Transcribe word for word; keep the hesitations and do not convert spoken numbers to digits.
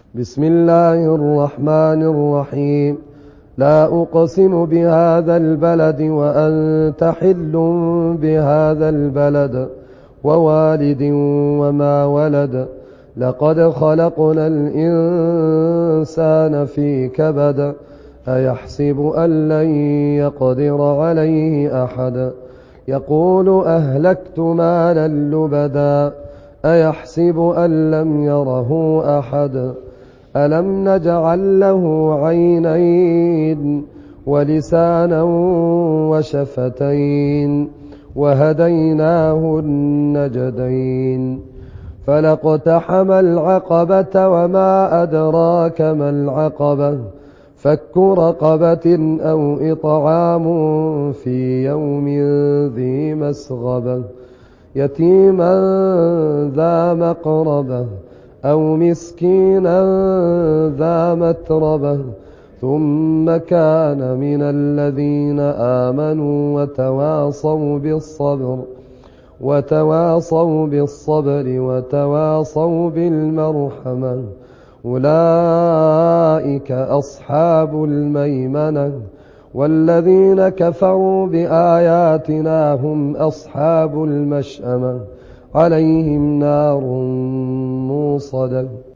بسم الله الرحمن الرحيم. لا أقسم بهذا البلد وأنت حل بهذا البلد ووالد وما ولد. لقد خلقنا الإنسان في كبد. أيحسب أن لن يقدر عليه أحد. يقول أهلكت مالا لبدا. أيحسب أن لم يره أحد. ألم نجعل له عينين ولسانا وشفتين وهديناه النجدين. فلاقتحم العقبة وما أدراك ما العقبة. فك رقبة أو إطعام في يوم ذي مسغبة يتيما ذا مقربة أو مسكينا ذا متربة ثم كان من الذين آمنوا وتواصوا بالصبر وتواصوا بالصبر وتواصوا بالمرحمة أولئك أصحاب الميمنة. والذين كفروا بآياتنا هم أصحاب المشأمة عليهم نار موصدة.